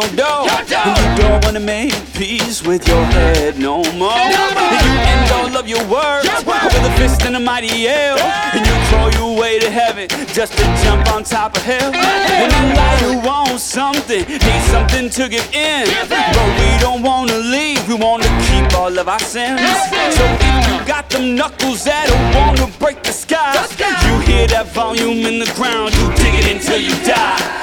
dough. And you don't wanna make peace with your head no more. And you end all of your words with a fist and a mighty yell. And you throw your way to heaven just to jump on top of hell. And in life you want something, need something to give in. But we don't wanna leave, we wanna keep all of our sins. So if you got them knuckles that don't wanna break the sky, you hear that volume in the ground, you dig it until you die.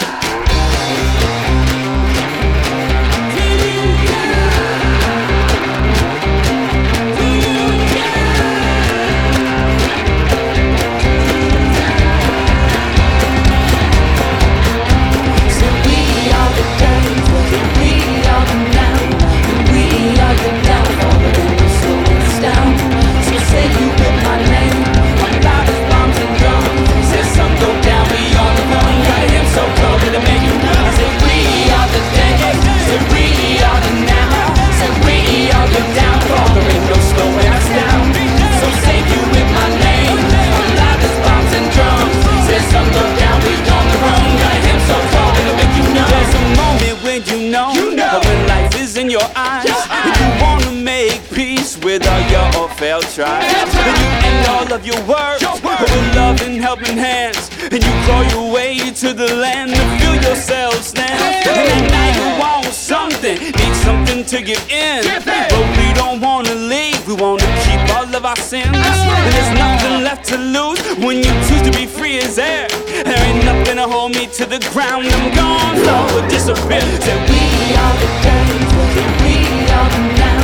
When life is in your eyes, and you wanna make peace with all your failed tries, and you end all of your work with love and helping hands, and you crawl your way to the land to feel yourself stand. And now you want something, need something to give in, but we don't wanna leave, we wanna keep all of our sins. And there's nothing left to lose when you choose to be free as air. There ain't nothing to hold me to the ground, I'm gone, so disappear. We are the days, we are the now.